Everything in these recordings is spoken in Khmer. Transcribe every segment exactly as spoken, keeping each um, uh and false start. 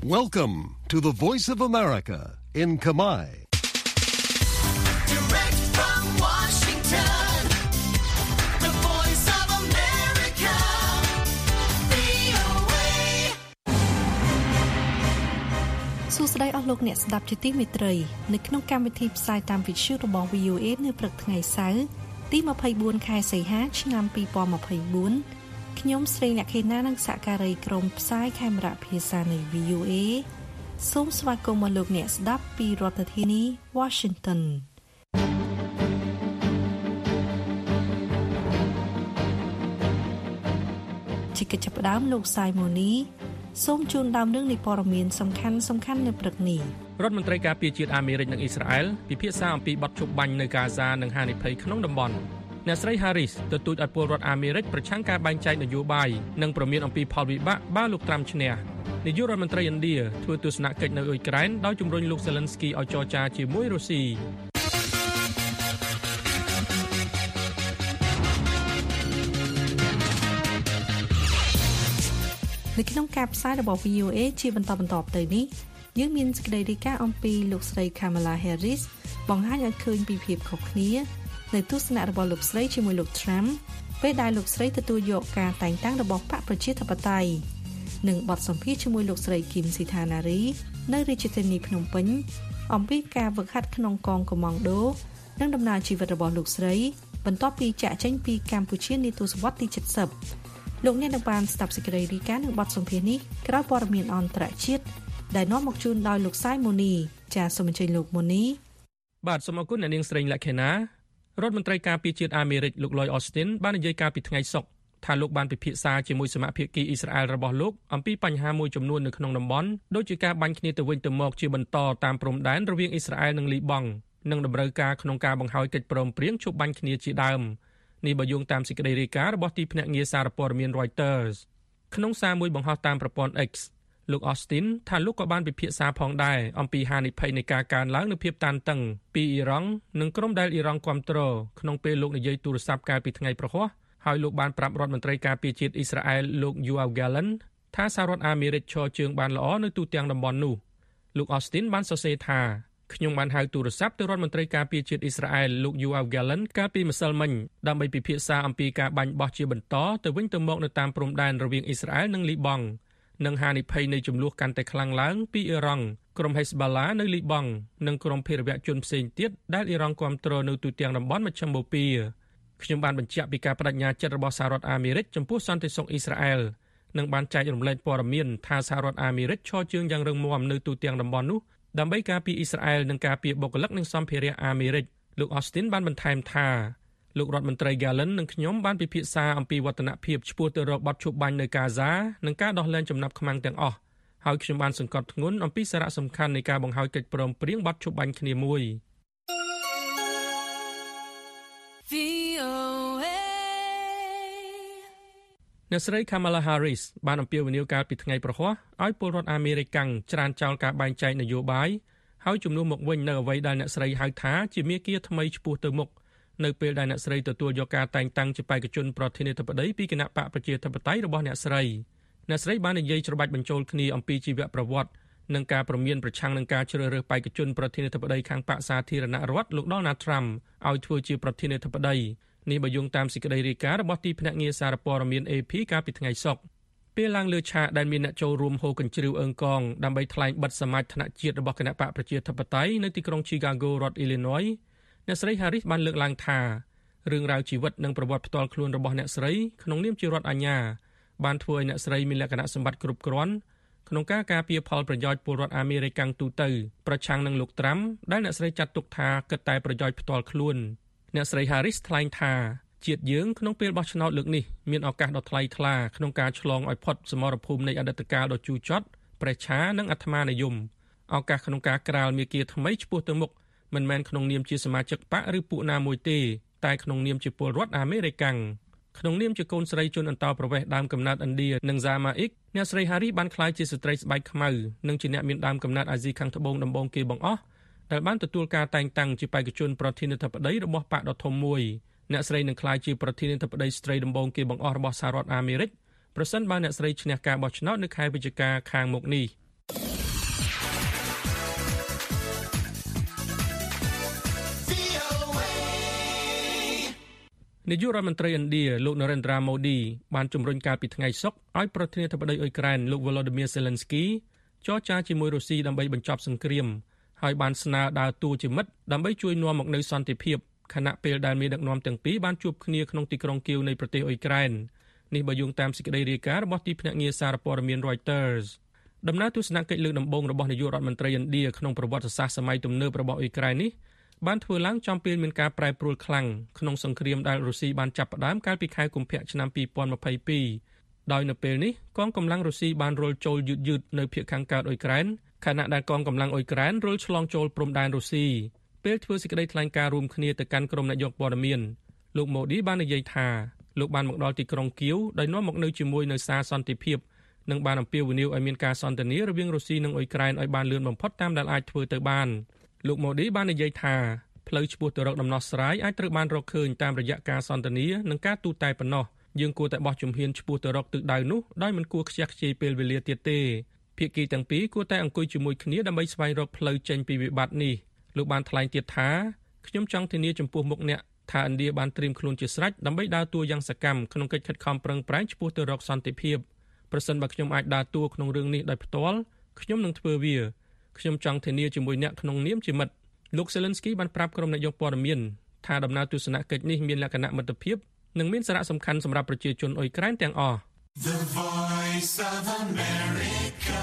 Welcome to the Voice of America in Khmer. Direct from Washington, the Voice of America, វី អូ เอសួស្តីអស់លោកអ្នកស្ដាប់ជាទីមេត្រីនៅក្នុងកម្មវិធីផ្សាយតាមវិទ្យុរបស់ វី អូ เอ នៅព្រឹកថ្ងៃសៅរ៍ទី 24 ខែសីហា ឆ្នាំ 2024ខ្ញុំស្រីអ្នកខេណានិងសហការីក្រុមផ្សាយខេមរៈភាសានៃ វី អូ เอ សូមស្វាគមន៍មកលោកអ្នកស្ដាប់ពីរដ្ឋធានី Washington ជាកិច្ចចាប់ផ្ដើមលោកសាយម៉ូនីសូមជូនដើមរឿងនៃព័ត៌មានសំខាន់សំខាន់នៅព្រឹកនេះរដ្ឋមន្ត្រីការពារជាតិអាមេរិកនិងអ៊ីស្រាអែលពិភាក្សាអំពីបទជប់បាញ់នៅកាហ្សានិងហានិភ័យក្នុងតំបន់អ្នកស្រី Harris ទទូចឲ្យពលរដ្ឋអាមេរិកប្រឆាំងការបែងចែកនយោបាយនិងប្រមានអំពីផលវិបាកបើលោកត្រាំឈ្នះនាយករដ្ឋមន្ត្រីឥណ្ឌាធ្វើទស្សនកិច្ចនៅអ៊ុយក្រែនដោយជំរុញលោក Zelensky ឲ្យចរចាជាមួយរុស្ស៊ីនៅក្នុងការផ្សាយរបស់ វី អូ เอ ជាបន្តបន្តទៅនេះយើងមានសេចក្តីរាយការណ៍អំពីលោកស្រី Kamala Harris បង្ហាញឲ្យឃើញពីភាពខុសគ្នានៅទស្សនៈរបស់លោកស្រីជាមួយលោក Trump ពេលដែលលោកស្រីទទួលយកការតែងតាំងរបស់បកប្រជាធិបតេយ្យនិងបទសម្ភាសន៍ជាមួយលោកស្រី Kim Sithanari នៅរាជធានីភ្នំពេញអំពីការវឹកហាត់ក្នុងកងកម្លាំងដូនិងដំណើរជីវិតរបស់លោកស្រីបន្ទាប់ពីចាក់ចេញពីកម្ពុជានាទសវត្សរ៍ទី 70លោកអ្នកនឹងបានស្ដាប់សេចក្តីរាយការណ៍និងបទសម្ភាសន៍នេះក្រោយព័ត៌មានអន្តរជាតិដែលនាំមកជូនដោយលោកសាយម៉ូនីចាសសូមអញ្ជើញលោកម៉ូនីបាទសូមអរគុណអ្នកនាងស្រីលក្ខិណារដ្ឋមន្ត្រីការពារជាតិអាមេរិកលោក Lloyd Austin បាននិយាយកាលពីថ្ងៃសុក្រថាលោកបានពិភាក្សាជាមួយសមាភាគីអ៊ីស្រាអែលរបស់លោកអំពីបញ្ហាមួយចំនួននៅក្នុងតំបន់ដូចជាការបាញ់គ្នាទៅវិញទៅមកជាបន្តតាមព្រំដែនរវាងអ៊ីស្រាអែលនិងលីបង់និងតម្រូវការក្នុងការបង្ហើយកិច្ចព្រមព្រៀងជប់បាញ់គ្នាជាដើមនេះបើយោងតាមសេចក្តីរាយការណ៍របស់ទីភ្នាក់ងារសារព័ត៌មាន Reuters ក្នុងសារមួយបង្ហោះតាមប្រព័ន្ធ X លោក Austin ថាលោកក៏បានពិភាក្សាផងដែរអំពីហានិភ័យនៃការកើនឡើងនៃភាពតានតឹងពីអ៊ីរ៉ង់និងក្រុមដែលអ៊ីរ៉ង់គាំទ្រក្នុងពេលលោកនិយាយទូរស័ព្ទកាលពីថ្ងៃប្រហ័សហើយលោកបានប្រាប់រដ្ឋមន្ត្រីការពារជាតិអ៊ីស្រាអែលលោក Yoav Gallant ថាសហរដ្ឋអាមេរិកឈរជើងបានល្អនៅទូទាំងតំបន់នោះលោក Austin បានសរសេរថាខ្ញុំបានហៅទូរស័ព្ទទៅរដ្ឋមន្ត្រីការពារជាតិអ៊ីស្រាអែលលោក Yoav Gallant កាលពីម្សិលមិញដើម្បីពិភាក្សាអំពីការបាញ់បោះជាបន្តទៅវិញទៅមកនៅតាមព្រំដែនរវាងអ៊ីស្រាអែលនិងលីបង់និងហានិភ័យនៃចំនួនកាន់តែខ្លាំងឡើងពីអ៊ីរ៉ង់ក្រុម Hezbollah នៅលីបង់និងក្រុមភេរវជនផ្សេងទៀតដែលអ៊ីរ៉ង់គាំទ្រនៅទូទាំងតំបន់មជ្ឈមបូព៌ាខ្ញុំបានបញ្ជាក់ពីការបដិញ្ញាចិត្តរបស់សហរដ្ឋអាមេរិកចំពោះសន្តិសុខអ៊ីស្រាអែលនិងបានចែករំលែកព័ត៌មានថាសហរដ្ឋអាមេរិកឈរជើងយ៉ាងរឹងមាំនៅទូទាំងតំបន់នោះដើម្បីការពារអ៊ីស្រាអែលនិងការពារបុគ្គលិកនិងសម្ភារៈអាមេរិកលោក Austin បានបន្ថែមថាលោករដ្ឋមន្ត្រី Gallant និងខ្ញុំបានពិភាក្សាអំពីវឌ្ឍនភាពឆ្ពោះទៅរកបទឈប់បាញ់នៅកាហ្សានិងការដោះលែងចំណាប់ខ្មាំងទាំងអស់ហើយខ្ញុំបានសង្កត់ធ្ងន់អំពីសារៈសំខាន់នៃការបង្ហើយកិច្ចព្រមព្រៀងបទឈប់បាញ់គ្នាមួយអ្នកស្រី Kamala Harris បានអំពាវនាវកាលពីថ្ងៃប្រហ័សឲ្យពលរដ្ឋអាមេរិកកាំងច្រានចោលការបែងចែកនយោបាយហើយជំនួសមកវិញនៅអ្វីដែលអ្នកស្រីហៅថាជាមាគ៌ាថ្មីឆ្ពោះទៅមុខនៅពេលដែលអ្នកស្រីទទួលយកការតែងតាំងជាបេក្ខជនប្រធានាធិបតីពីគណៈបកប្រជាធិបតេយ្យរបស់អ្នកស្រីអ្នកស្រីបាននិយាយច្របាច់បញ្ចូលគ្នាអំពីជីវប្រវត្តិនិងការប្រមានប្រឆាំងនឹងការជ្រើសរើសបេក្ខជនប្រធានាធិបតីខាងបកសាធារណរដ្ឋលោក Donald Trump ឲ្យធ្វើជាប្រធានាធិបតីនេះបើយោងតាមសេចក្តីរាយការណ៍របស់ទីភ្នាក់ងារសារព័ត៌មាន เอ พี កាលពីថ្ងៃសុក្រពេលឡើងលើឆាកដែលមានអ្នកចូលរួមហូរកញ្ជ្រៀវអើងកងដើម្បីថ្លែងបិទសមាជថ្នាក់ជាតិរបស់គណៈបកប្រជាធិបតេយ្យនៅទីក្រុង Chicago រដ្ឋ Illinois អ្នកស្រី Harris បានលើកឡើងថារឿងរ៉ាវជីវិតនិងប្រវត្តិផ្ទាល់ខ្លួនរបស់អ្នកស្រីក្នុងនាមជារដ្ឋអាជ្ញាបានធ្វើឲ្យអ្នកស្រីមានលក្ខណៈសម្បត្តិគ្រប់គ្រាន់ក្នុងការការពារផលប្រយោជន៍ពលរដ្ឋអាមេរិកទូទៅប្រឆាំងនឹងលោកត្រាំដែលអ្នកស្រីចាត់ទុកថាគិតតែប្រយោជន៍ផ្ទាល់ខ្លួនអ្នកស្រី Harris ថ្លែងថាជាតិយើងក្នុងពេលបោះឆ្នោតលើកនេះមានឱកាសដ៏ថ្លៃថ្លាក្នុងការឆ្លងឲ្យផុតសមរភូមិនៃអតីតកាលដ៏ជូរចត់ប្រេះឆានិងអាត្មានិយមឱកាសក្នុងការក្រាលមាគ៌ាថ្មីឆ្ពោះទៅមុខមិនមែនក្នុងនាមជាសមាជិកបកឬពួកណាមួយទេតែក្នុងនាមជាពលរដ្ឋអាមេរិកកាំងក្នុងនាមជាកូនស្រីជនអន្តោប្រវេសន៍ដើមកំណើតឥណ្ឌានិងហ្សាម៉ាអ៊ិកអ្នកស្រី Harris បានក្លាយជាស្ត្រីស្បែកខ្មៅនិងជាអ្នកមានដើមកំណើតអាស៊ីខាងត្បូងដំបូងគេបង្អស់ដែលបានទទួលការតែងតាំងជាបេក្ខជនប្រធានាធិបតីរបស់បកដ៏ធំមួយអ្នកស្រីនឹងក្លាយជាប្រធានាធិបតីស្ត្រីដំបូងគេបង្អស់របស់សហរដ្ឋអាមេរិកប្រសិនបើអ្នកស្រីឈ្នះការបោះឆ្នោតនៅខែវិច្ឆិកាខាងមុខនេះនាយករដ្ឋមន្ត្រីឥណ្ឌាលោក Narendra Modi បានជំរុញការពីថ្ងៃសុក្រឲ្យប្រធានាធិបតីអ៊ុយក្រែនលោក Volodymyr Zelensky ចរចាជាមួយរុស្ស៊ីដើម្បីបញ្ចប់សង្គ្រាមហើយបានស្នើដើរតួជាមិត្តដើម្បីជួយនាំមកនូវសន្តិភាពខណៈពេលដែលមេដឹកនាំទាំងពីរបានជួបគ្នាក្នុងទីក្រុងគៀវនៃប្រទេសអ៊ុយក្រែននេះបើយោងតាមសេចក្តីរាយការណ៍របស់ទីភ្នាក់ងារសារព័ត៌មាន Reuters ដំណើរទស្សនកិច្ចលើកដំបូងរបស់នាយករដ្ឋមន្ត្រីឥណ្ឌាក្នុងប្រវត្តិសាស្ត្រសម័យទំនើបរបស់អ៊ុយក្រែននេះបានធ្វើឡើងចំពេលមានការប្រែប្រួលខ្លាំងក្នុងសង្គ្រាមដែលរុស្ស៊ីបានចាប់ផ្ដើមកាលពីខែកុម្ភៈឆ្នាំពីរពាន់ម្ភៃពីរដោយនៅពេលនេះកងកម្លាំងរុស្ស៊ីបានរុលចូលយឺតយឺតនៅភាគខាងកើតអ៊ុយក្រែនខណៈដែលកងកម្លាំងអ៊ុយក្រែនរុលឆ្លងចូលព្រំដែនរុស្ស៊ីពេលធ្វើសេចក្តីថ្លែងការណ៍រួមគ្នាទៅកាន់ក្រុមអ្នកយកព័ត៌មានលោកម៉ូឌីបាននិយាយថាលោកបានមកដល់ទីក្រុងគៀវដោយនាំមកនៅជាមួយនៅសារសន្តិភាពនិងបានអំពាវនាវឲ្យមានការសន្ទនារវាងរុស្ស៊ីនិងអ៊ុយក្រែនឲ្យបានលឿនបំផុតតាមដែលអាចធ្វើទៅបានលោកម៉ូឌីបាននិយាយថាផ្លូវឆ្ពោះទៅរកដំណោះស្រាយអាចត្រូវបានរកឃើញតាមរយៈការសន្ទនានិងការទូតតែប៉ុណ្ណោះយើងគួរតែបោះជំហានឆ្ពោះទៅរកទិសដៅនោះដោយមិនគួរខ្ជះខ្ជាយពេលវេលាទៀតទេភាគីទាំងពីរគួរតែអង្គុយជាមួយគ្នាដើម្បីស្វែងរកផ្លូវចេញពីវិបត្តិនេះលោកបានថ្លែងទៀតថាខ្ញុំចង់ធានាចំពោះមុខអ្នកថាឥណ្ឌាបានត្រៀមខ្លួនជាស្រេចដើម្បីដើរតួយ៉ាងសកម្មក្នុងកិច្ចខិតខំប្រឹងប្រែងឆ្ពោះទៅរកសន្តិភាពប្រសិនបើខ្ញុំអាចដើរតួក្នុងរឿងនេះដោយផ្ទាល់ខ្ញុំនឹងធ្វើវាខ្ញុំចង់ធានាជាមួយអ្នកក្នុងនាមជាមិត្តលោក Zelensky បានប្រាប់ក្រុមអ្នកយកព័ត៌មានថាដំណើរទស្សនកិច្ចនេះមានលក្ខណៈមិត្តភាពនិងមានសារៈសំខាន់សម្រាប់ប្រជាជនអ៊ុយក្រែនទាំងអស់ The Voice of America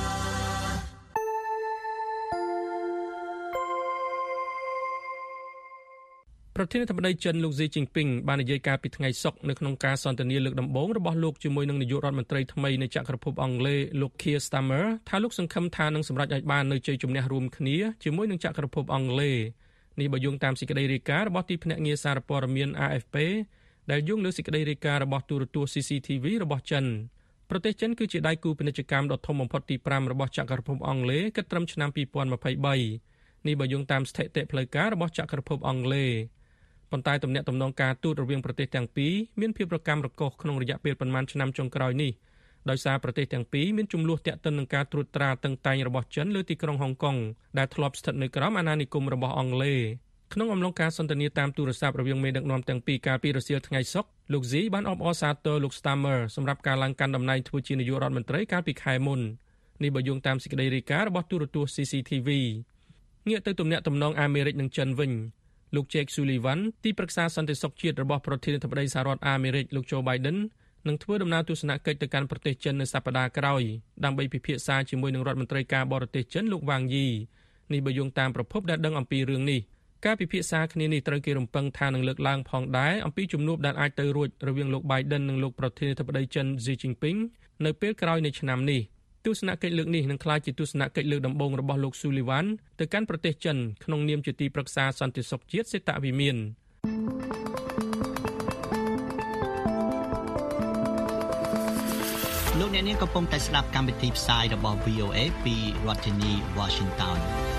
ប្រធានាធិបតីចិនលោកស៊ីជីងពីងបាននិយាយការពីថ្ងៃសុក្រនៅក្នុងការសន្ទនាលើកដំបូងរបស់លោកជាមួយនឹងនាយករដ្ឋមន្ត្រីថ្មីនៃចក្រភពអង់គ្លេសលោក Keir Starmer ថាលោកសង្ឃឹមថានឹងសម្រេចឲ្យបាននូវជ័យជំនះរួមគ្នាជាមួយនឹងចក្រភពអង់គ្លេសនេះបើយោងតាមសេចក្តីរាយការណ៍របស់ទីភ្នាក់ងារសារព័ត៌មាន A F P ដែលយោងលើសេចក្តីរាយការណ៍របស់ទូរទស្សន៍ C C T V របស់ចិនប្រទេសចិនគឺជាដៃគូពាណិជ្ជកម្មដ៏ធំបំផុតទីប្រាំរបស់ចក្រភពអង់គ្លេសគិតត្រឹមឆ្នាំពីរពាន់ម្ភៃបីនេះបើយោងតាមស្ថិតិផ្លូវការរបស់ចក្រភពអង់គ្លេសប៉ុន្តែទំនាក់ទំនងការទូតរវាងប្រទេសទាំងពីរមានភាពរកាំរកូសក្នុងរយៈពេលប៉ុន្មានឆ្នាំចុងក្រោយនេះដោយសារប្រទេសទាំងពីរមានចំនួនទាក់ទិននឹងការត្រួតត្រាតឹងតែងរបស់ចិនលើទីក្រុងហុងកុងដែលធ្លាប់ស្ថិតនៅក្រោមអាណានិគមរបស់អង់គ្លេសក្នុងអំឡុងការសន្ទនាតាមទូរស័ព្ទរវាងមេដឹកនាំទាំងពីរកាលពីរសៀលថ្ងៃសុក្រលោកស៊ីបានអបអរសាទរលោក Starmer សម្រាប់ការឡើងកាន់តំណែងធ្វើជានាយករដ្ឋមន្ត្រីកាលពីខែមុននេះបើយោងតាមសេចក្តីរាយការណ៍របស់ទូរទស្សន៍ C C T V ងាកទៅទំនាក់ទំនងអាមេរិកនិងចិនវិញលោក Jake Sullivan ទីប្រឹក្សាសន្តិសុខជាតិរបស់ប្រធានាធិបតីសហរដ្ឋអាមេរិកលោក Joe Biden នឹងធ្វើដំណើរទស្សនកិច្ចទៅកាន់ប្រទេសចិននៅសប្តាហ៍ក្រោយដើម្បីពិភាក្សាជាមួយនឹងរដ្ឋមន្ត្រីការបរទេសចិនលោកវ៉ាងយីនេះបើយោងតាមប្រភពដែលដឹងអំពីរឿងនេះការពិភាក្សាគ្នានេះត្រូវគេរំពឹងថានឹងលើកឡើងផងដែរអំពីជំនួបដែលអាចទៅរួចរវាងលោក Biden និងលោកប្រធានាធិបតីចិន Xi Jinping នៅពេលក្រោយនៃឆ្នាំនេះទស្សនកិច្ចលើកនេះនឹងក្លាយជាទស្សនកិច្ចលើកដំបូងរបស់លោក Sullivan ទៅកាន់ប្រទេសចិនក្នុងនាមជាទីប្រឹក្សាសន្តិសុខជាតិសេតវិមានលោកអ្នកនាងកំពុងតែស្ដាប់កម្មវិធីផ្សាយរបស់ V O A ពីរដ្ឋធានី Washington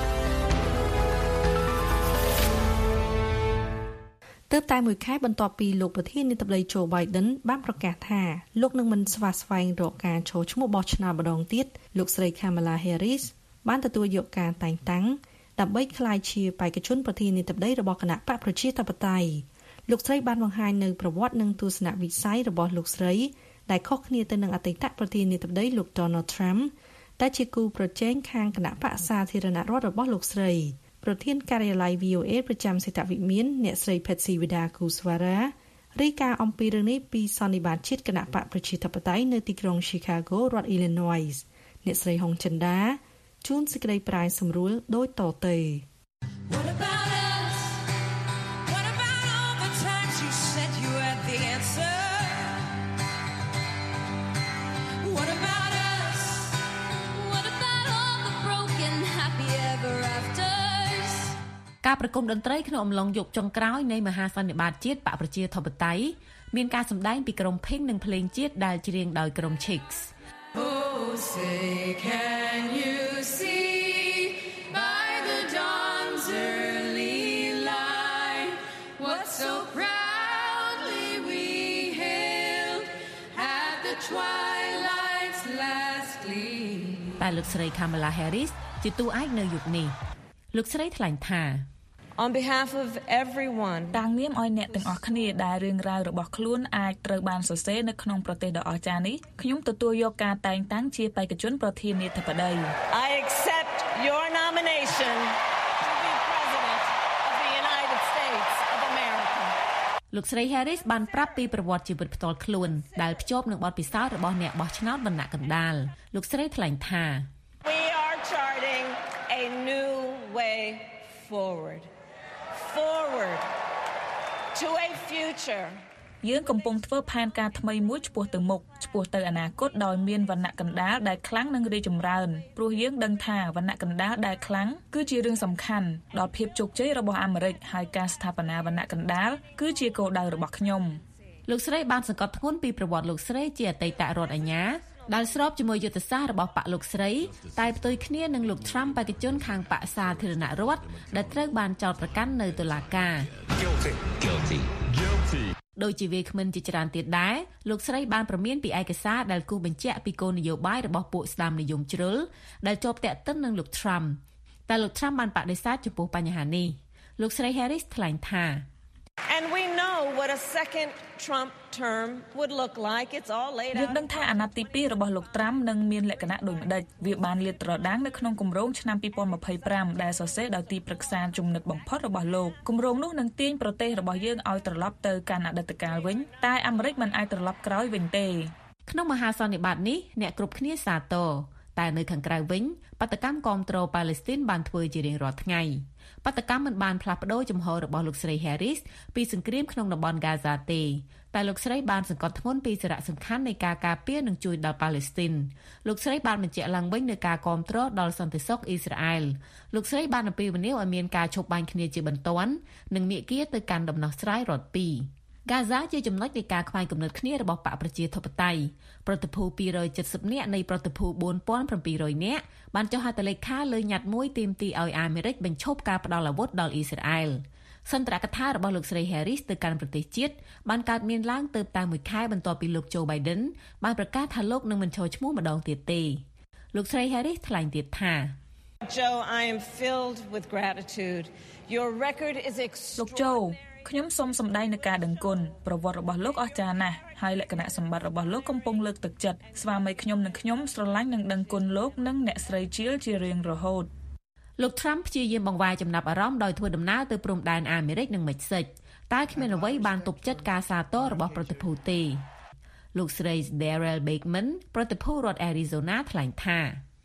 ទើបតែមួយខែបន្ទាប់ពីលោកប្រធានាធិបតី Joe Biden បានប្រកាសថាលោកនឹងមិនស្វាស្វែងរកការចូលឈ្មោះបោះឆ្នោតម្ដងទៀតលោកស្រី Kamala Harris បានទទួលយកការតែងតាំងដើម្បីក្លាយជាបេក្ខជនប្រធានាធិបតីរបស់គណៈបកប្រជាធិបតេយ្យលោកស្រីបានបង្ហាញនៅប្រវត្តិនិងទស្សនវិស័យរបស់លោកស្រីដែលខុសគ្នាទៅនឹងអតីតប្រធានាធិបតីលោក Donald Trump ដែលជាគូប្រជែងខាងគណៈបកសាធារណរដ្ឋរបស់លោកស្រីប្រធានការិយាល័យ V O A ប្រចាំសេតវិមានអ្នកស្រី Patsy Widakuswara រាយការណ៍អំពីរឿងនេះពីសន្និបាតជាតិគណៈបកប្រជាធិបតេយ្យនៅទីក្រុង Chicago រដ្ឋ Illinois អ្នកស្រីហុងចិន្តាជួនសេចក្តីប្រាយសម្រួលដូចតទៅ What about us? What about all the times you said you had the answer? What about us? What about all the broken happy ever afters? ការប្រគំតន្ត្រីក្នុងអំឡុងយប់ចុងក្រោយនៃមហាសន្និបាតជាតិបកប្រជាធិបតេយ្យមានការសម្ដែងពីក្រុម Pink និងភ្លេងជាតិដែលច្រៀងដោយក្រុម Chicks Oh, say can you see by the dawn's early light what so proudly we hailed at the twilight's last gleam តែលោកស្រី Kamala Harris ជាតួឯកនៅយុគនេះលោកស្រីថ្លែងថា On behalf of everyone តាំងនាមឲ្យអ្នកទាំងអស់គ្នាដែលរឿងរ៉ាវរបស់ខ្លួនអាចត្រូវបានសរសេរនៅក្នុងប្រទេសដ៏អស្ចារ្យនេះខ្ញុំទទួលយកការតែងតាំងជាបេក្ខជនប្រធានាធិបតី I accept your nomination to be president of the United States of America លោកស្រី Harris បានប្រាប់ពីប្រវត្តិជីវិតផ្ទាល់ខ្លួនដែលភ្ជាប់នឹងបទពិសោធន៍របស់អ្នកបោះឆ្នោតវណ្ណៈកណ្ដាលលោកស្រីថ្លែងថា We are charting a new way forward forward to a future យើងកំពុងធ្វើផែនការថ្មីមួយឆ្ពោះទៅមុខឆ្ពោះទៅអនាគតដោយមានវណ្ណៈកណ្ដាលដែលខ្លាំងនិងរីកចម្រើនព្រោះយើងដឹងថាវណ្ណៈកណ្ដាលដែលខ្លាំងគឺជារឿងសំខាន់ដល់ភាពជោគជ័យរបស់អាមេរិកហើយការស្ថាបនាវណ្ណៈកណ្ដាលគឺជាគោលដៅរបស់ខ្ញុំលោកស្រីបានសង្កត់ធ្ងន់ពីប្រវត្តិលោកស្រីជាអតីតរដ្ឋអាជ្ញាដែលស្របជាមួយយុទ្ធសាស្ត្ររបស់បកលោកស្រីតែផ្ទុយគ្នានឹងលោក Trump បេក្ខជនខាងបកសាធារណរដ្ឋដែលត្រូវបានចោទប្រកាន់នៅតុលាការ Guilty Guilty Guilty ដោយជាវាគ្មិនជាច្រើនទៀតដែរលោកស្រីបានប្រមានពីឯកសារដែលគូបញ្ជាក់ពីគោលនយោបាយរបស់ពួកស្ដាមនិយមជ្រុលដែលជាប់ទាក់ទិននឹងលោក Trump តែលោក Trump បានបដិសេធចំពោះបញ្ហានេះលោកស្រី Harris ថ្លែងថា And we know what a second Trump term would look like. It's all laid out. យើងដឹងថាអាណត្តិទីពីររបស់លោក Trump នឹងមានលក្ខណៈដូចម្ដេចវាបានលាតត្រដាងនៅក្នុងគម្រោងឆ្នាំពីរពាន់ម្ភៃប្រាំដែលសរសេរដោយទីប្រឹក្សាជំនិតបំផុតរបស់លោកគម្រោងនោះនឹងទាញប្រទេសរបស់យើងឲ្យត្រឡប់ទៅកាន់អតីតកាលវិញតែអាមេរិកមិនអាចត្រឡប់ក្រោយវិញទេក្នុងមហាសន្និបាតនេះអ្នកគ្រប់គ្នាសាទរតែនៅខាងក្រៅវិញបាតកម្មគាំទ្រប៉ាឡេស្ទីនបានធ្វើជារៀងរាល់ថ្ងៃបាតកម្មមិនបានផ្លាស់ប្ដូរជំហររបស់លោកស្រី Harris ពីសង្គ្រាមក្នុងតំបន់ Gaza ទេតែលោកស្រីបានសង្កត់ធ្ងន់ពីសារៈសំខាន់នៃការការពារនិងជួយដល់ប៉ាឡេស្ទីនលោកស្រីបានបញ្ជាក់ឡើងវិញនូវការគាំទ្រដល់សន្តិសុខអ៊ីស្រាអែលលោកស្រីបានអំពាវនាវឲ្យមានការឈប់បាញ់គ្នាជាបន្ទាន់និងមាគ៌ាទៅកាន់ដំណោះស្រាយរដ្ឋពីរGaza ជាចំណុចនៃការខ្វែងគំនិតគ្នារបស់បកប្រជាធិបតេយ្យប្រតិភូពីររយเจ็ดសិបនាក់នៃប្រតិភូបួនពាន់ប្រាំពីររយនាក់បានចុះហត្ថលេខាលើញត្តិមួយទាមទារឲ្យអាមេរិកបញ្ឈប់ការផ្តល់អាវុធដល់អ៊ីស្រាអែលសន្ទរកថារបស់លោកស្រី Harris ទៅកាន់ប្រទេសជាតិបានកើតមានឡើងទៅតាមមួយខែបន្ទាប់ពីលោក Joe Biden បានប្រកាសថាលោកនឹងមិនចូលឈ្មោះម្ដងទៀតទេលោកស្រី Harris ថ្លែងទៀតថា Joe, I am filled with gratitude. Your record is extraordinary. លោក Joeខ្ញុំសូមសម្ដែងនូវការដឹងគុណប្រវត្តិរបស់លោកអស្ចារ្យណាស់ហើយលក្ខណៈសម្បត្តិរបស់លោកកំពុងលើកទឹកចិត្តស្វាមីខ្ញុំនិងខ្ញុំស្រឡាញ់និងដឹងគុណលោកនិងអ្នកស្រីជាលជារៀងរហូតលោក Trump ព្យាយាមបង្វែរចំណាប់អារម្មណ៍ដោយធ្វើដំណើរទៅព្រំដែនអាមេរិកនិងមិចស៊ិកតែគ្មានអ្វីបានទប់ចិត្តការសាទររបស់ប្រតិភូទេលោកស្រី Darrell Bakeman ប្រតិភូរដ្ឋ Arizona ថ្លែងថា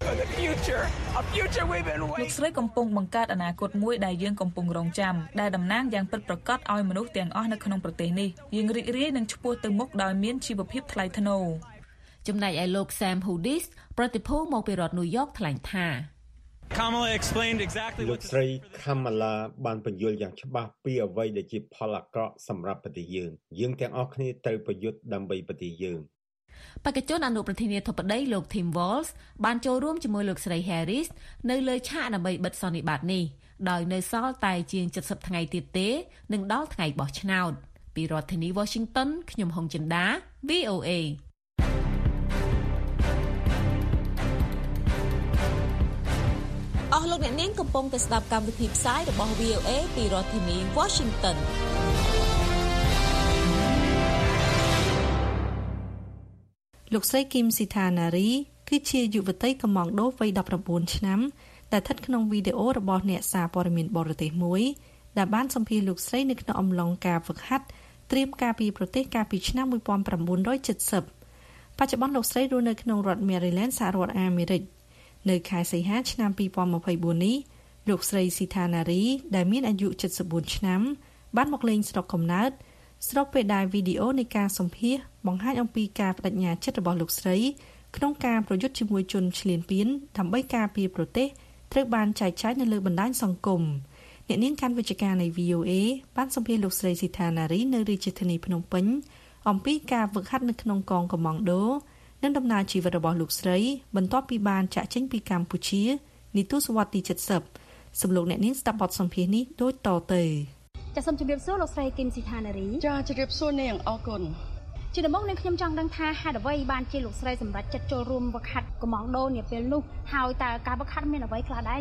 លោកស្រីកំពុងបង្កើតអនាគតមួយដែលយើងកំពុងរងចាំដែលតំណាងយ៉ាងពិតប្រាកដឲ្យមនុស្សទាំងអស់នៅក្នុងប្រទេសនេះយើងរីករាយនឹងឆ្ពោះទៅមុខដោយមានជីវភាពថ្លៃថ្នូរចំណែកឯលោក Sam Houdis ប្រតិភូមកពីរដ្ឋ New York ថ្លែងថា Kamala explained exactly what លោកស្រី Kamala បានបញ្យល់យ៉ាងច្បាស់ពីអ្វីដែលជាផលអាក្រក់សម្រាប់ប្រទេសយើងយើងទាំងអស់គ្នាត្រូវប្រយុទ្ធដើម្បីប្រទេសយើងបេក្ខជនអនុប្រធានាធិបតីលោក Tim Walz បានចូលរួមជាមួយលោកស្រី Harris នៅលើឆាកដើម្បីបិទសន្និបាតនេះដោយនៅសល់តែជាងเจ็ดสิบថ្ងៃទៀតទេនឹងដល់ថ្ងៃបោះឆ្នោតពីរដ្ឋធានី Washington ខ្ញុំហុងចិន្តា V O A អស់លោកអ្នកនាងកំពុងតែស្ដាប់កម្មវិធីផ្សាយរបស់ V O A ពីរដ្ឋធានី Washington លោកស្រីគឹមស៊ីថាណារីគឺជាយុវតីកំងដូវវ័យដប់ប្រាំបួនឆ្នាំដែលស្ថិតក្នុងវីដេអូរបស់អ្នកសារព័ត៌មានបរទេសមួយដែលបានសម្ភាសន៍លោកស្រីនៅក្នុងអំឡុងការហ្វឹកហាត់ត្រៀមការពីប្រទេសកាលពីឆ្នាំmột nghìn chín trăm七mươiបច្ចុប្បន្នលោកស្រីរស់នៅក្នុងរដ្ឋ Maryland សហរដ្ឋអាមេរិកនៅខែសីហាឆ្នាំពីរពាន់ម្ភៃបួននេះលោកស្រីស៊ីថាណារីដែលមានអាយុเจ็ดสิบบួនឆ្នាំបានមកលេងស្រុកកំណើតស្របពេលដែលវីដេអូនៃការសម្ភាសន៍បង្ហាញអំពីការបដិញ្ញាចិត្តរបស់លោកស្រីក្នុងការប្រយុទ្ធជាមួយជនឈ្លានពានដើម្បីការពារប្រទេសត្រូវបានចែកចាយនៅលើបណ្ដាញសង្គមអ្នកនាងកាន់វិទ្យការនៃ V O A បានសម្ភាសន៍លោកស្រីស៊ីថាណារីនៅរាជធានីភ្នំពេញអំពីការហ្វឹកហាត់នៅក្នុងកងកម្លាំងដូនិងដំណើរជីវិតរបស់លោកស្រីបន្ទាប់ពីបានចាក់ចេញពីកម្ពុជានាទសវត្សរ៍ទីเจ็ดสิบសំលោកអ្នកនាងស្ដាប់បទសម្ភាសន៍នេះដូចតទៅចាសសូមជម្រាបសួរលោកស្រីគឹមស៊ីថាណារីចាជម្រាបសួរនាងអរគុណជាដំបូងនាងខ្ញុំចង់ដឹងថាហេតុអ្វីបានជាលោកស្រីសម្រេចចិត្តចូលរួមវឹកហាត់កម្លាំងដូនាពេលនោះហើយតើការវឹកហាត់មានអ្វីខ្លះដែរចា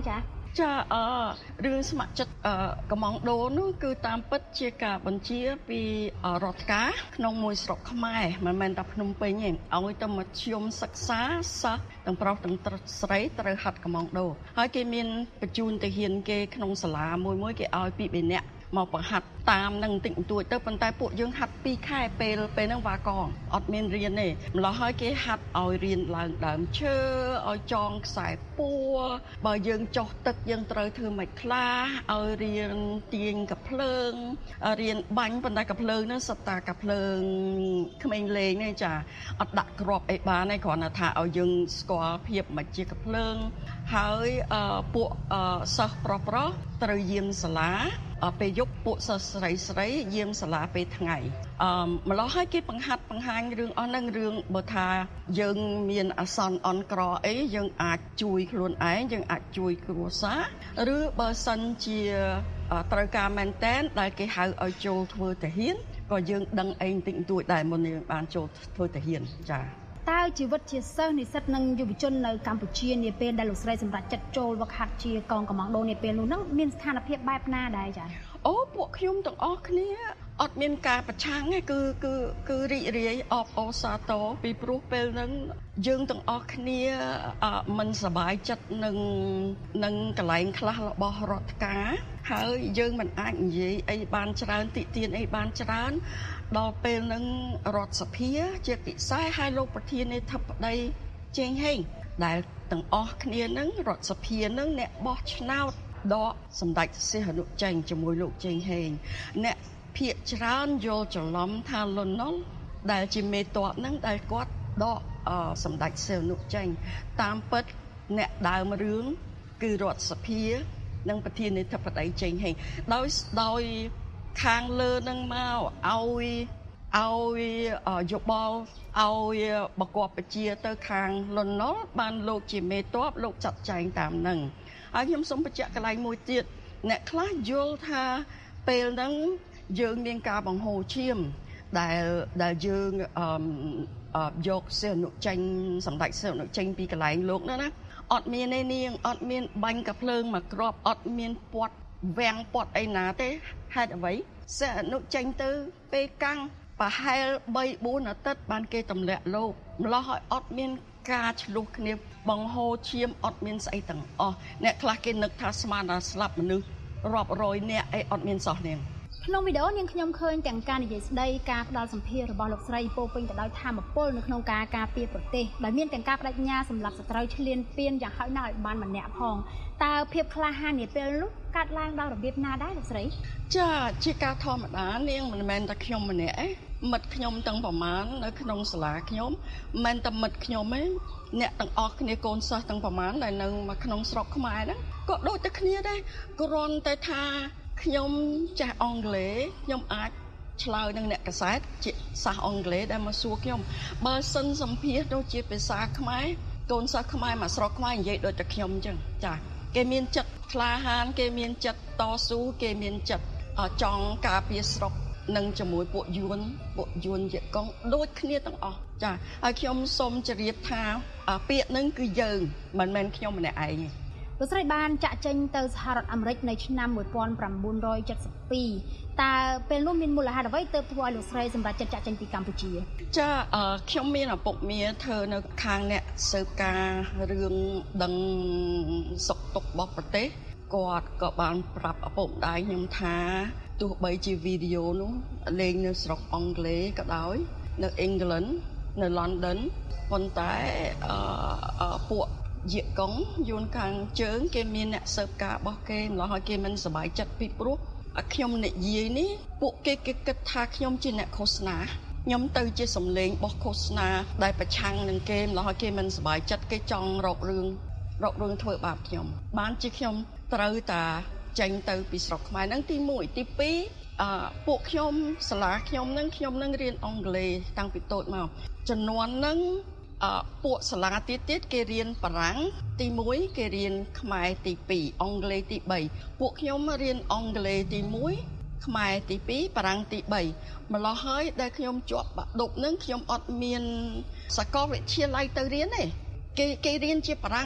ចាអឺរឿងស្ម័គ្រចិត្តកំងដូនោះគឺតាមពិតជាការបញ្ជាពីរដ្ឋការក្នុងមួយស្រុកខ្មែរមិនមែនតែភ្នំពេញទេឲ្យទៅមធ្យមសិក្សាសិស្សទាំងប្រុសទាំងស្រីត្រូវហាត់កំងដូហើយគេមានបញ្ជូនទៅហ៊ានគេក្នុងសាលាមួយមួយគេឲ្យពីរនាក់មកបង្ហាត់តាមនឹងបន្តិចបន្តួចទៅប៉ុន្តែពួកយើងហាត់ពីរខែពេលពេលហ្នឹងវ៉ាកងអត់មានរៀនទេម្ល៉េះហើយគេហាត់ឲ្យរៀនឡើងដើមឈើឲ្យចងខ្សែពួរបើយើងចុះទឹកយើងត្រូវធ្វើម៉េចខ្លះឲ្យរៀនទាញកាភ្លើងរៀនបាញ់ប៉ុន្តែកាភ្លើងហ្នឹងសិតតាកាភ្លើងក្មេងលេងទេចាអត់ដាក់គ្រាប់អីបានទេគ្រាន់តែថាឲ្យយើងស្គាល់ភាពមកជាកាភ្លើងហើយពួកសិស្សប្រុសប្រុសត្រូវយាមសាលាពេលយប់ពួកសិស្សស្រីស្រីយាមសាលាពេលថ្ងៃអឺម្ល៉េះហើយគេបង្ហាត់បង្ហាញរឿងអស់ហ្នឹងរឿងបើថាយើងមានអាសន្នអន់ក្រអីយើងអាចជួយខ្លួនឯងយើងអាចជួយគ្រួសារឬបើសិនជាត្រូវការមែនតែនដែលគេហៅឲ្យចូលធ្វើទាហានក៏យើងដឹងអីបន្តិចបន្តួចដែរមុនយើងបានចូលធ្វើទាហានចា៎តើជីវិតជាសិស្សនិស្សិតនិងយុវជននៅកម្ពុជានាពេលដែលលោកស្រីសម្រាប់ចិត្តចូលវឹកហាត់ជាកងកម្លាំងដូនាពេលនោះហ្នឹងមានស្ថានភាពបែបណាដែរចា៎អូពួកខ្ញុំទាំងអស់គ្នាអត់មានការប្រឆាំងទេគឺគឺគឺរីករាយអបអរសាទរពីព្រោះពេលហ្នឹងយើងទាំងអស់គ្នាមិនសប្បាយចិត្តនឹងនឹងកន្លែងខ្លះរបស់រដ្ឋការហើយយើងមិនអាចនិយាយអីបានច្រើនតិទៀនអីបានច្រើនដល់ពេលហ្នឹងរដ្ឋសភាជាពិសេសឲ្យលោកប្រធានាធិបតីជេងហេងដែលទាំងអស់គ្នាហ្នឹងរដ្ឋសភាហ្នឹងអ្នកបោះឆ្នោតដកសម្ដេចសីហនុចេញជាមួយលោកជេងហេងអ្នកភាគច្រើនយល់ច្រឡំថាលន់ណុលដែលជាមេតបហ្នឹងដែលគាត់ដកសម្ដេចសីហនុចេញតាមពិតអ្នកដើមរឿងគឺរដ្ឋសភានិងប្រធានាធិបតីជេងហេងដោយដោយខាងលើនឹងមកឲ្យឲ្យយោបល់ឲ្យបកបជាទៅខាងលន់ណុលបានលោកជាមេតបលោកចាត់ចែងតាមនឹងហើយខ្ញុំសូមបញ្ជាក់កន្លែងមួយទៀតអ្នកខ្លះយល់ថាពេលហ្នឹងយើងមានការបង្ហូរឈាមដែលដែលយើងអឺយកសីហនុចេញសម្ដេចសីហនុចេញពីកន្លែងលោកនោះណាអត់មានទេនាងអត់មានបាញ់កាភ្លើងមកគ្រាប់អត់មានពាត់វាំងពាត់អីណាទេហេតុអ្វីសីហនុចេញទៅពេលកាំងប្រហែលបីបួនអាទិត្យបានគេទម្លាក់លោកម្ល៉េះឲ្យអត់មានការឆ្លុះគ្នាបង្ហូរឈាមអត់មានស្អីទាំងអស់អ្នកខ្លះគេនឹកថាស្មានថាស្លាប់មនុស្សរាប់រយនាក់អីអត់មានសោះនាងក្នុងវីដេអូនាងខ្ញុំឃើញទាំងការនិយាយស្ដីការផ្ដល់សម្ភាររបស់លោកស្រីពោពេញទៅដោយធម៌ពលនៅក្នុងការការពារប្រទេសដែលមានទាំងការបដិញ្ញាសម្រាប់សត្រូវឈ្លានពានយ៉ាងហោចណាស់ឲ្យបានម្នាក់ផងតើភាពក្លាហាននាពេលនោះកាត់ឡើងដោយរបៀបណាដែរលោកស្រីចាជាការធម្មតានាងមិនមែនតែខ្ញុំម្នាក់ទេមិត្តខ្ញុំទាំងប្រមាណនៅក្នុងសាលាខ្ញុំមិនមែនតែមិត្តខ្ញុំទេអ្នកទាំងអស់គ្នាកូនសិស្សទាំងប្រមាណដែលនៅក្នុងស្រុកខ្មែរហ្នឹងក៏ដូចតែគ្នាដែរគ្រាន់តែថាខ្ញុំចេះអង់គ្លេសខ្ញុំអាចឆ្លើយនឹងអ្នកកាសែតជាសាសអង់គ្លេសដែលមកសួរខ្ញុំបើសិនសម្ភាសដូចជាភាសាខ្មែរកូនសិស្សខ្មែរមកស្រុកខ្មែរនិយាយដូចតែខ្ញុំអញ្ចឹងចាគេមានចិត្តក្លាហានគេមានចិត្តតស៊ូគេមានចិត្តចង់ការពារស្រុកនឹងជាមួយពួកយួនពួកយួនជាកងដូចគ្នាទាំងអស់ចាហើយខ្ញុំសូមជម្រាបថាពាក្យហ្នឹងគឺយើងមិនមែនខ្ញុំម្នាក់ឯងទេលោកស្រីបានចាក់ចេញទៅសហរដ្ឋអាមេរិកនៅឆ្នាំmột nghìn chín trăm bảy mươi haiតើពេលនោះមានមូលហេតុអ្វីទើបធ្វើឲ្យលោកស្រីសម្រេចចិត្តចាក់ចេញពីកម្ពុជាចាខ្ញុំមានឪពុកមាធ្វើនៅខាងអ្នកស៊ើបការរឿងដឹងសុខទុក្ខរបស់ប្រទេសគាត់ក៏បានប្រាប់ឪពុកម្ដាយខ្ញុំថាទោះបីជាវីដេអូនោះលេងនៅស្រុកអង់គ្លេសក៏ដោយនៅអ៊ីងក្លឹននៅឡុនដុនប៉ុន្តែពួកជាកងយួនខាងជើងគេមានអ្នកស៊ើបការរបស់គេម្ល៉េះហើយគេមិនសប្បាយចិត្តពីព្រោះខ្ញុំនិយាយនេះពួកគេគេគិតថាខ្ញុំជាអ្នកឃោសនាខ្ញុំទៅជាសម្លេងរបស់ឃោសនាដែលប្រឆាំងនឹងគេម្ល៉េះហើយគេមិនសប្បាយចិត្តគេចង់រករឿងរករឿងធ្វើបាបខ្ញុំបានជាខ្ញុំត្រូវតាចេញទៅពីស្រុកខ្មែរហ្នឹងទីមួយទីពីរអឺពួកខ្ញុំសាលាខ្ញុំហ្នឹងខ្ញុំហ្នឹងរៀនអង់គ្លេសតាំងពីតូចមកចំនួនហ្នឹងអឺពួកសាលាទៀតទៀតគេរៀនបារាំងទីមួយគេរៀនខ្មែរទីពីរអង់គ្លេសទីបីពួកខ្ញុំរៀនអង់គ្លេសទីមួយខ្មែរទីពីរបារាំងទីបីម្ល៉េះហើយដែលខ្ញុំជាប់បាក់ឌុបហ្នឹងខ្ញុំអត់មានសាកលវិទ្យាល័យទៅរៀនទេគេគេរៀនជាបារាំង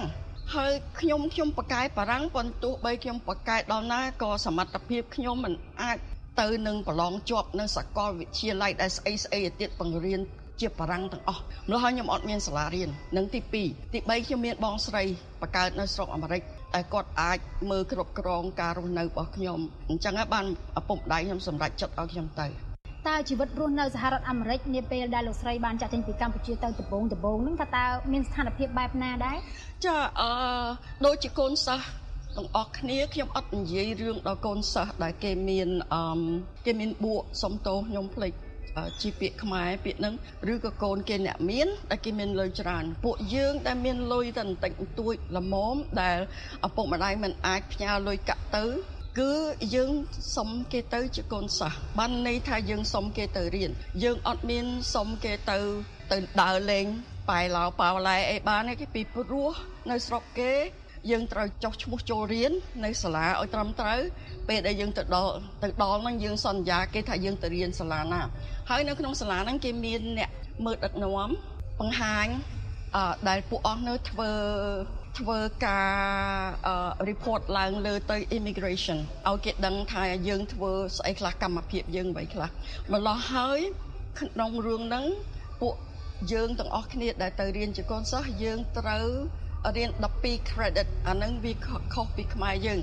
ហើយខ្ញុំខ្ញុំបកកាយបារាំងប៉ុន្តែទោះបីខ្ញុំបកកាយដល់ណាក៏សមត្ថភាពខ្ញុំមិនអាចទៅនឹងប្រឡងជាប់នៅសាកលវិទ្យាល័យដែលស្អីស្អីទៀតបង្រៀនជាបារាំងទាំងអស់ម្ល៉េះហើយខ្ញុំអត់មានសាលារៀននឹងទីពីរទីបីខ្ញុំមានបងស្រីបកើតនៅស្រុកអាមេរិកតែគាត់អាចមើលគ្រប់គ្រងការរស់នៅរបស់ខ្ញុំអញ្ចឹងហើយបានឪពុកម្ដាយខ្ញុំសម្រេចចិត្តឲ្យខ្ញុំទៅតើជីវិតរស់នៅសហរដ្ឋអាមេរិកនាពេលដែលលោកស្រីបានចាក់ចេញពីកម្ពុជាទៅដំបូងដំបូងហ្នឹងតើមានស្ថានភាពបែបណាដែរចាអឺដូចជាកូនសិស្សទាំងអស់គ្នាខ្ញុំអត់និយាយរឿងដល់កូនសិស្សដែលគេមានអឺគេមានបួកសុំទោសខ្ញុំភ្លេចជាពាក្យខ្មែរពាក្យហ្នឹងឬក៏កូនគេអ្នកមានដែលគេមានលុយច្រើនពួកយើងដែលមានលុយតែបន្តិចបន្តួចល្មមដែលឪពុកម្ដាយមិនអាចផ្ញើលុយកាក់ទៅគឺយើងសុំគេទៅជាកូនសិស្សបានន័យថាយើងសុំគេទៅរៀនយើងអត់មានសុំគេទៅទៅដើរលេងប៉ែឡោប៉ាវឡែអីបានទេពីព្រោះនៅស្រុកគេយើងត្រូវចុះឈ្មោះចូលរៀននៅសាលាឲ្យត្រឹមត្រូវពេលដែលយើងទៅដល់ទៅដល់ហ្នឹងយើងសន្យាគេថាយើងទៅរៀនសាលាណាហើយនៅក្នុងសាលាហ្នឹងគេមានអ្នកមើលដឹកនាំបង្ហាញអឺដែលពួកអស់នៅធ្វើធ្វើការអឺ report ឡើងលើទៅ immigration ឲ្យគេដឹងថាយើងធ្វើស្អីខ្លះកម្មភាពយើងអ្វីខ្លះម្ល៉េះហើយក្នុងរឿងហ្នឹងពួកយើងទាំងអស់គ្នាដែលទៅរៀនជាកូនសិស្សយើងត្រូវរៀន12 credit អាហ្នឹងវាខុសពីខ្មែរយើង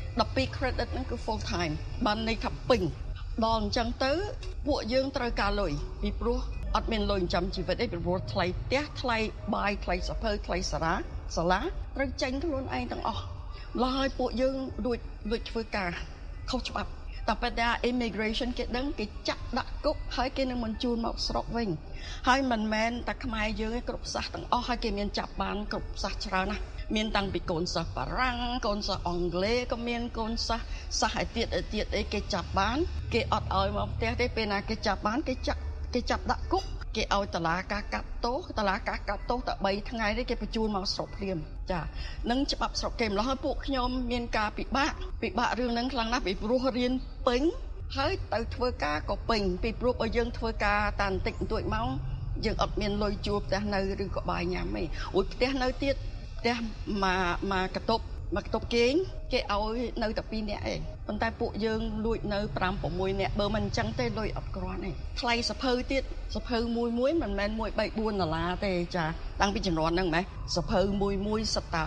12 credit ហ្នឹងគឺ full time បានន័យថាពេញដល់អញ្ចឹងទៅពួកយើងត្រូវការលុយពីព្រោះអត់មានលុយចិញ្ចឹមជីវិតទេពីព្រោះថ្លៃផ្ទះថ្លៃបាយថ្លៃសភៅថ្លៃសាលាសាលាត្រូវចេញខ្លួនឯងទាំងអស់ឡើយពួកយើងលួចលួចធ្វើការខុសច្បាប់តែប៉ុន្តែ immigration គេដឹងគេចាក់ដាក់គុកហើយគេនឹងមិនជូនមកស្រុកវិញហើយមិនមែនតែខ្មែរយើងទេគ្រប់សាសទាំងអស់ហើយគេមានចាប់បានគ្រប់សាសច្រើនណាស់មានតាំងពីកូនសិស្សបារាំងកូនសិស្សអង់គ្លេសក៏មានកូនសិស្សសាសឯទៀតឯទៀតអីគេចាប់បានគេអត់ឲ្យមកផ្ទះទេពេលណាគេចាប់បានគេចាក់គេចាប់ដាក់គុកគេឲ្យតឡាការកាត់ទោសតឡាការកាត់ទោសតែ3ថ្ងៃទេគេបញ្ជូនមកស្រុកភ្លាមចានឹងច្បាប់ស្រុកគេម្ល៉េះហើយពួកខ្ញុំមានការពិបាកពិបាករឿងហ្នឹងខ្លាំងណាស់ពីព្រោះរៀនពេញហើយទៅធ្វើការក៏ពេញពីព្រោះបើយើងធ្វើការតាបន្តិចបន្តួចមកយើងអត់មានលុយជួលផ្ទះនៅឬក៏បាយញ៉ាំទេអូផ្ទះនៅទៀតផ្ទះមកមកកតុបមកកតុបគេងគេឲ្យនៅតែពីរនាក់ឯងប៉ុន្តែពួកយើងលួចនៅ5 6នាក់បើមិនអញ្ចឹងទេលុយអត់គ្រាន់ទេថ្លៃសភៅទៀតសភៅមួយមួយមិនមែនមួយ3 4ដុល្លារទេចាតាំងពីជំនាន់ហ្នឹងម៉េះសភៅមួយមួយសិតតា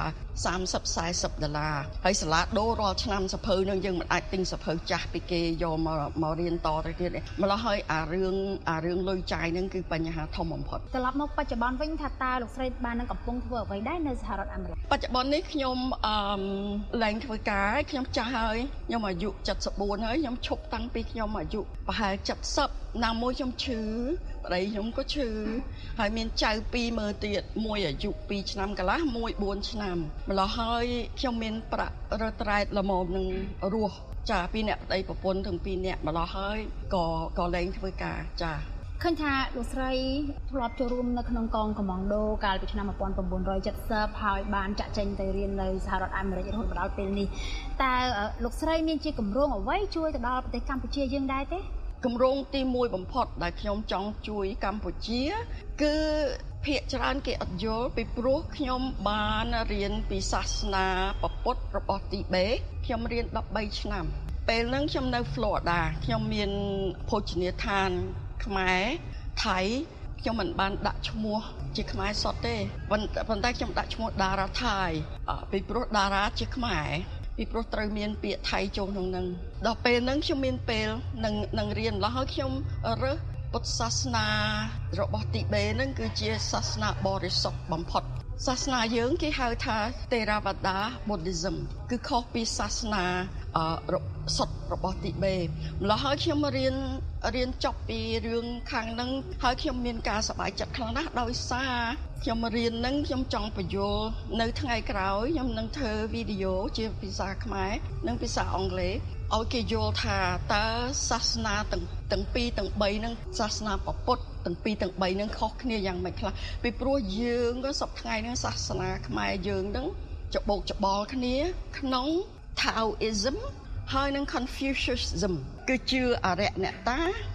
30 40ដុល្លារហើយសាលាដូររាល់ឆ្នាំសភៅហ្នឹងយើងមិនអាចទិញសភៅចាស់ពីគេយកមកមករៀនតទៅទៀតទេម្ល៉េះហើយអារឿងអារឿងលុយចាយហ្នឹងគឺបញ្ហាធំបំផុតត្រឡប់មកបច្ចុប្បន្នវិញថាតើលោកស្រីបាននឹងកំពុងធ្វើអ្វីដែរនៅសហរដ្ឋអាមេរិកបច្ចុប្បន្ននេះខ្ញុំអឺឡើងធ្វើការខ្ញុំចាស់ហើយខ្ញុំអាយុ74ហើយខ្ញុំឈប់តាំងពីខ្ញុំអាយុប្រហែល70ណាមួយខ្ញុំឈឺប្តីខ្ញុំក៏ឈឺហើយមានចៅពីរមើលទៀតមួយអាយុ2ឆ្នាំកន្លះមួយ4ឆ្នាំម្ល៉េះហើយខ្ញុំមានប្រាក់រត់ត្រែតល្មមនឹងរស់ចាពីអ្នកប្តីប្រពន្ធទាំងពីរនាក់ម្ល៉េះហើយក៏ក៏លែងធ្វើការចាឃើញថាលោកស្រីធ្លាប់ចូលរួមនៅក្នុងកងកម្លាំងដូកាលពីឆ្នាំ1970ហើយបានចាក់ចេញទៅរៀននៅសហរដ្ឋអាមេរិករហូតដល់ពេលនេះតើលោកស្រីមានជាគម្រោងអ្វីជួយទៅដល់ប្រទេសកម្ពុជាយើងដែរទេគម្រោងទីមួយបំផុតដែលខ្ញុំចង់ជួយកម្ពុជាគឺភាគច្រើនគេអត់យល់ពីព្រោះខ្ញុំបានរៀនពីសាសនាពុទ្ធរបស់ទីបេខ្ញុំរៀន13ឆ្នាំពេលហ្នឹងខ្ញុំនៅ Florida ខ្ញុំមានភោជនីយដ្ឋានខ្មែរថៃខ្ញុំមិនបានដាក់ឈ្មោះជាខ្មែរសុទ្ធទេប៉ុន្តែខ្ញុំដាក់ឈ្មោះតារាថៃពីព្រោះតារាជាខ្មែរពីព្រោះត្រូវមានពាក្យថៃចូលក្នុងហ្នឹងដល់ពេលហ្នឹងខ្ញុំមានពេលនឹងនឹងរៀនแล้วហើយខ្ញុំរើសពុទ្ធសាសនារបស់ទីបេហ្នឹងគឺជាសាសនាបរិសុទ្ធបំផុតសាសនាយើងគេហៅថា Theravada Buddhism គឺខុសពីសាសនាអឺសុទ្ធរបស់ទីបេម្ល៉េះហើយខ្ញុំរៀនរៀនចប់ពីរឿងខាងហ្នឹងហើយខ្ញុំមានការសប្បាយចិត្តខ្លាំងណាស់ដោយសារខ្ញុំរៀនហ្នឹងខ្ញុំចង់បញ្យល់នៅថ្ងៃក្រោយខ្ញុំនឹងធ្វើវីដេអូជាភាសាខ្មែរនិងភាសាអង់គ្លេសឲ្យគេយល់ថាតើសាសនាទាំងទាំងពីរទាំង3ហ្នឹងសាសនាពុទ្ធទាំងពីរទាំង3ហ្នឹងខុសគ្នាយ៉ាងម៉េចខ្លះពីព្រោះយើងក៏សពថ្ងៃហ្នឹងសាសនាខ្មែរយើងហ្នឹងច្បោកច្បល់គ្នាក្នុង Taoism ហើយនឹង Confucianism គឺជឿអរិយអ្នកតា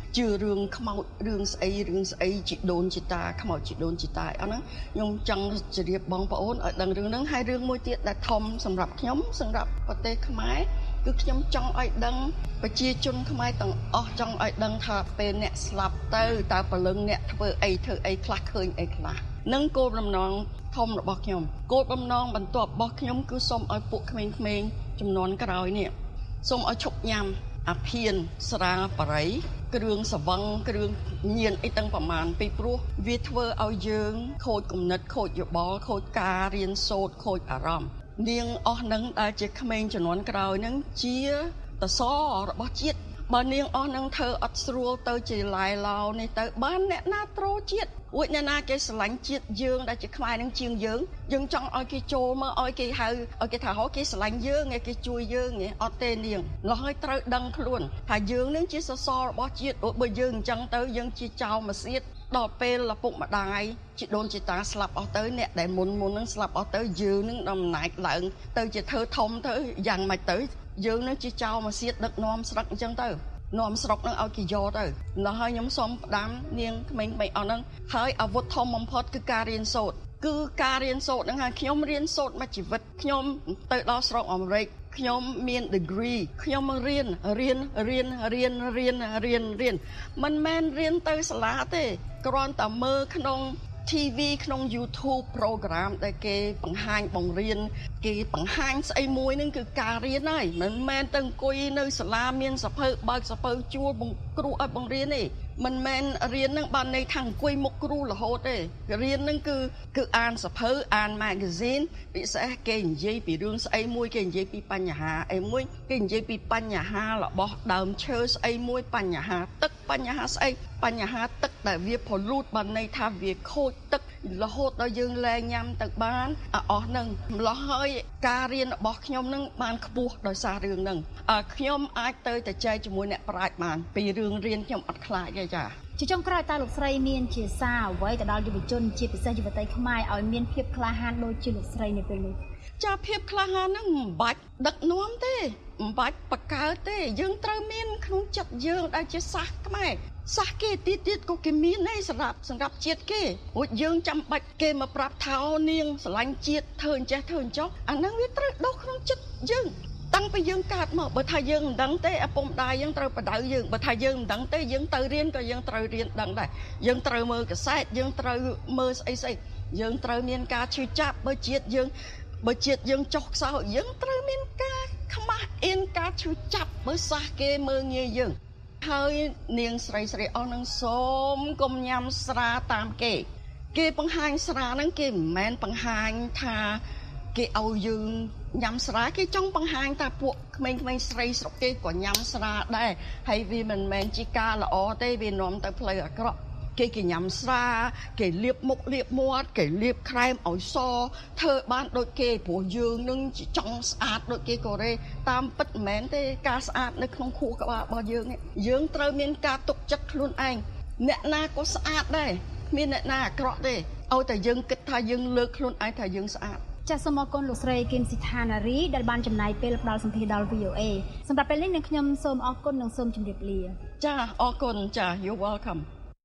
ជឿរឿងខ្មោចរឿងស្អីរឿងស្អីជីដូនជីតាខ្មោចជីដូនជីតាអត់ហ្នឹងខ្ញុំចង់ជម្រាបបងប្អូនឲ្យដឹងរឿងហ្នឹងហើយរឿងមួយទៀតដែលធំសម្រាប់ខ្ញុំសម្រាប់ប្រទេសខ្មែរគឺខ្ញុំចង់ឲ្យដឹងប្រជាជនខ្មែរទាំងអស់ចង់ឲ្យដឹងថាពេលអ្នកស្លាប់ទៅតើព្រលឹងអ្នកធ្វើអីធ្វើអីខ្លះឃើញអីខ្លះនឹងគោលបំណងធំរបស់ខ្ញុំគោលបំណងបន្ទាប់របស់ខ្ញុំគឺសូមឲ្យពួកក្មេងៗចំនួនក្រោយនេះសូមឲ្យឈប់ញ៉ាំអាភៀនស្រាបរិយគ្រឿងសវឹងគ្រឿងញៀនអីទាំងប្រមាណពីព្រោះវាធ្វើឲ្យយើងខូចគំនិតខូចយោបល់ខូចការរៀនសូត្រខូចអារម្មណ៍នាងអស់នឹងដែលជាក្មេងជំនាន់ក្រោយនឹងជាតសរបស់ជាតិបើនាងអស់នឹងធ្វើអត់ស្រួលទៅជាឡាយឡោនេះទៅបានអ្នកណាត្រូជាតិអួចអ្នកណាគេស្រឡាញ់ជាតិយើងដែលជាខ្មែរនឹងជាងយើងយើងចង់ឲ្យគេចូលមកឲ្យគេហៅឲ្យគេថាហោគេស្រឡាញ់យើងគេជួយយើងអត់ទេនាងឡោះឲ្យត្រូវដឹងខ្លួនថាយើងនឹងជាសសររបស់ជាតិបើយើងអញ្ចឹងទៅយើងជាចៅមកសៀតដល់ពេលឪពុកម្ដាយជីដូនជីតាស្លាប់អស់ទៅអ្នកដែលមុនមុននឹងស្លាប់អស់ទៅយើងនឹងដំណែកឡើងទៅជាធ្វើធំទៅយ៉ាងម៉េចទៅយើងនឹងជាចៅមកសៀតដឹកនាំស្រុកអញ្ចឹងទៅនាំស្រុកនឹងឲ្យគេយកទៅដល់ហើយខ្ញុំសូមផ្ដាំនាងក្មេងៗអស់ហ្នឹងហើយអាវុធធំបំផុតគឺការរៀនសូត្រគឺការរៀនសូត្រហ្នឹងហើយខ្ញុំរៀនសូត្រមួយជីវិតខ្ញុំទៅដល់ស្រុកអាមេរិកខ្ញុំមាន degree ខ្ញុំរៀនរៀនរៀនរៀនរៀនរៀនរៀនមិនមែនរៀនទៅសាលាទេគ្រាន់តែមើលក្នុង ที វី ក្នុង YouTube program ដែលគេបង្ហាញបង្រៀនគេបង្ហាញស្អីមួយហ្នឹងគឺការរៀនហើយមិនមែនទៅអង្គុយនៅសាលាមានសភៅបើកសភៅជួលបង្គ្រូឲ្យបង្រៀនទេមិនមែនរៀនហ្នឹងបានន័យថាអង្គុយមុខគ្រូរហូតទេរៀនហ្នឹងគឺគឺអានសភៅអាន magazine ពិសេសគេនិយាយពីរឿងស្អីមួយគេនិយាយពីបញ្ហាអីមួយគេនិយាយពីបញ្ហារបស់ដើមឈើស្អីមួយបញ្ហាទឹកបញ្ហាស្អីបញ្ហាទឹកដែលវា pollute បានន័យថាវាខូចទឹករហូតដល់យើងលែងញ៉ាំទឹកបានអស់ហ្នឹងម្ល៉េះហើយការរៀនរបស់ខ្ញុំហ្នឹងបានខ្ពស់ដោយសាររឿងហ្នឹងខ្ញុំអាចទៅតែចែកជាមួយអ្នកប្រាជ្ញបានពីរឿងរៀនខ្ញុំអត់ខ្លាចទេចាជាចុងក្រោយតើលោកស្រីមានជាសារអ្វីទៅដល់យុវជនជាពិសេសយុវតីខ្មែរឲ្យមានភាពក្លាហានដូចជាលោកស្រីនៅពេលនេះចាភាពក្លាហានហ្នឹងមិនបាច់ដឹកនាំទេមិនបាច់បកកើតទេយើងត្រូវមានក្នុងចិត្តយើងដែលជាសាសខ្មែរសាសគេទៀតទៀតក៏គេមានដែរសម្រាប់សម្រាប់ជាតិគេព្រោះយើងចាំបាច់គេមកប្រាប់ថាអូនាងស្រឡាញ់ជាតិធ្វើអញ្ចេះធ្វើអញ្ចោះអាហ្នឹងវាត្រូវដុសក្នុងចិត្តយើងតាំងពីយើងកើតមកបើថាយើងមិនដឹងទេឪពុកម្ដាយយើងត្រូវបដៅយើងបើថាយើងមិនដឹងទេយើងទៅរៀនក៏យើងត្រូវរៀនដឹងដែរយើងត្រូវមើលកាសែតយើងត្រូវមើលស្អីស្អីយើងត្រូវមានការឈឺចាប់បើជាតិយើងបើជាតិយើងចុះខ្សោយយើងត្រូវមានការខ្មាស់អៀនការឈឺចាប់បើសាសគេមើលងាយយើងហើយនាងស្រីស្រីអស់នឹងសូមកុំញ៉ាំស្រាតាមគេគេបង្ហាញស្រាហ្នឹងគេមិនមែនបង្ហាញថាគេឲ្យយើងញ៉ាំស្រាគេចង់បង្ហាញថាពួកក្មេងៗស្រីស្រុកគេក៏ញ៉ាំស្រាដែរហើយវាមិនមែនជាការល្អទេវានាំទៅផ្លូវអាក្រក់គេគេញ៉ាំស្រាគេលាបមុខលាបមាត់គេលាបក្រែមឲ្យសធ្វើបានដូចគេព្រោះយើងនឹងចង់ស្អាតដូចគេកូរ៉េតាមពិតមិនមែនទេការស្អាតនៅក្នុងខួរក្បាលរបស់យើងយើងត្រូវមានការទុកចិត្តខ្លួនឯងអ្នកណាក៏ស្អាតដែរគ្មានអ្នកណាអាក្រក់ទេឲ្យតែយើងគិតថាយើងលើកខ្លួនឯងថាយើងស្អាតចាសសូមអរគុណលោកស្រីគឹមស៊ីថាណារីដែលបានចំណាយពេលផ្ដល់សម្ភារដល់ វី អូ เอ សម្រាប់ពេលនេះនឹងខ្ញុំសូមអរគុណនិងសូមជម្រាបលាចាអរគុណចា You're welcome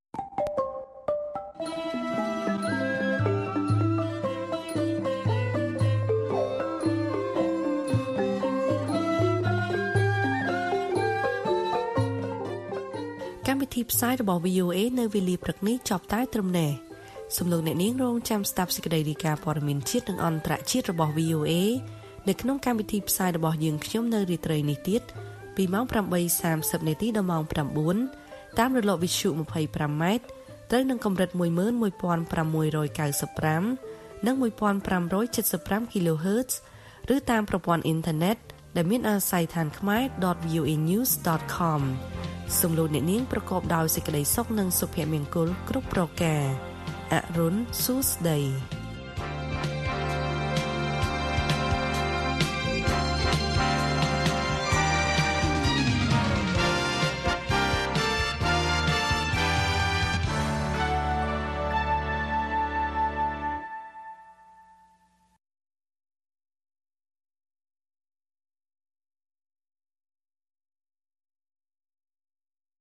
កម្មវិធីផ្សាយរបស់ វី អូ เอ នៅវេលាព្រឹកនេះចប់តែត្រឹមនេះសូមលោកអ្នកនាងរងចាំស្ដាប់សេចក្តីរាយការណ៍ព័ត៌មានជាតិនិងអន្តរជាតិរបស់ វី អូ เอ នៅក្នុងកម្មវិធីផ្សាយរបស់យើងខ្ញុំនៅរាត្រីនេះទៀតពីម៉ោង ប្រាំបីសាមសិប នាទីដល់ម៉ោង ប្រាំបួន តាមរលកវិទ្យុ ยี่สิบห้า ម៉ែត្រត្រូវនឹងកម្រិត một nghìn một trăm chín mươi lăm និង một nghìn năm trăm七十ห้า kHz ឬតាមប្រព័ន្ធអ៊ីនធឺណិតដែលមានអាស័យដ្ឋានខ្មែរ ដត វី អូ เอ news ដត com សូមលោកអ្នកនាងប្រកបដោយសេចក្តីសុខនិងសុភមង្គលគ្រប់ប្រការអរុនសួស្តី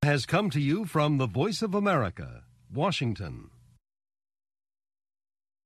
has come to you from the Voice of America, Washington.